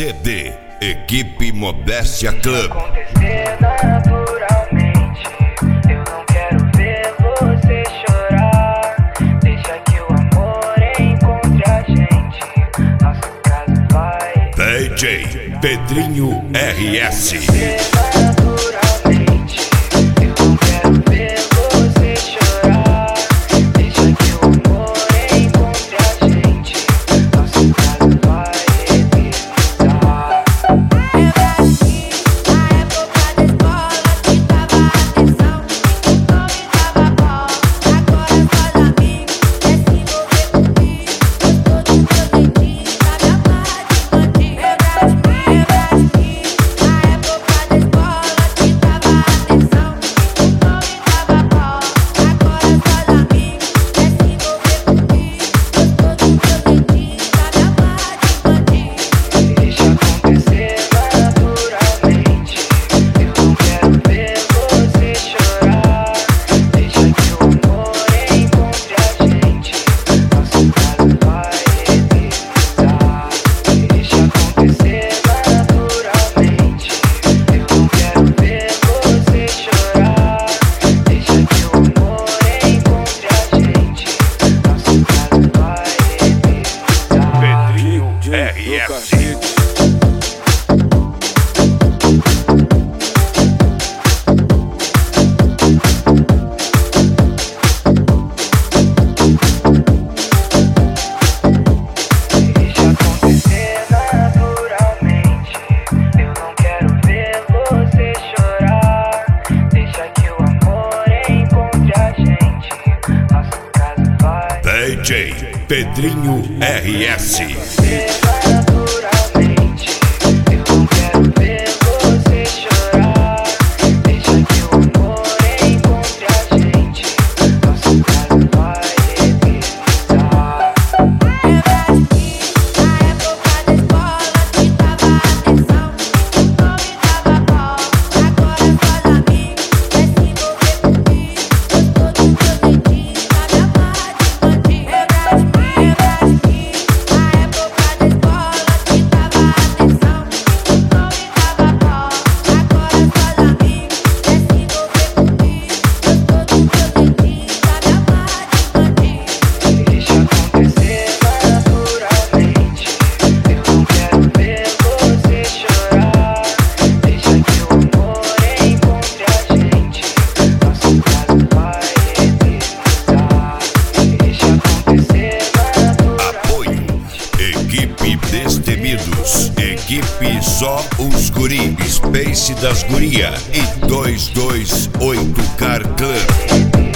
CD Equipe Modéstia Club. Acontecer naturalmente, eu não quero ver você chorar. Deixa que o amor encontre a gente, nosso caso vai. DJ Pedrinho RS. Naturalmente, eu não quero ver você chorar. Deixa que o amor encontre a gente, nosso caso vai eternizar. DJ Pedrinho RS. Naturalmente, eu não quero ver você chorar. Deixa que o amor encontre a gente, nosso caso vai eternizar. Destemidos, equipe Só os Guri, Space das Guria e 228 Car Club.